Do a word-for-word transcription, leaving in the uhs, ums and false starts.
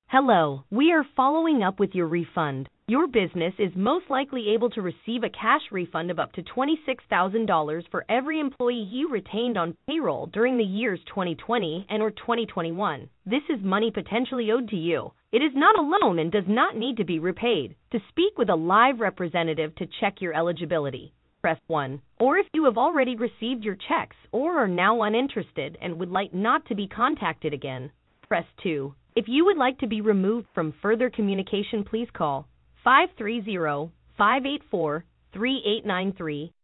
Hello, we are following up with your refund. Your business is most likely able to receive a cash refund of up to twenty-six thousand dollars for every employee you retained on payroll during the years twenty twenty and or twenty twenty-one. This is money potentially owed to you. It is not a loan and does not need to be repaid. To speak with a live representative to check your eligibility, press one. Or if you have already received your checks or are now uninterested and would like not to be contacted again, press two. If you would like to be removed from further communication, please call five three zero, five eight four, three eight nine three